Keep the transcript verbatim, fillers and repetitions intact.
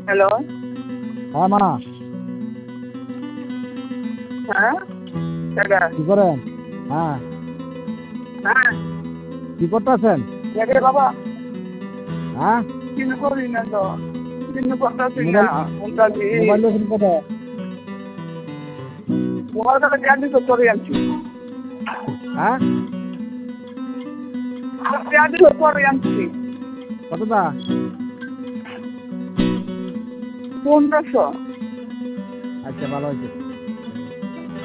Hello. হ্যাঁ মা। হ্যাঁ দাদা কি করেন? হ্যাঁ হ্যাঁ কি করতেছেন? দেখে বাবা হ্যাঁ কিছু করি না তো কিছু করতেছি না মোবাইল মুন্তাজি মোবাইল দেখুন কত? মোবাইল কাছে জ্ঞান দিতে করে আনছি হ্যাঁ জ্ঞান দিতে করে আনছি কতটা? পনেরোশো। আচ্ছা ভালো হয়েছে।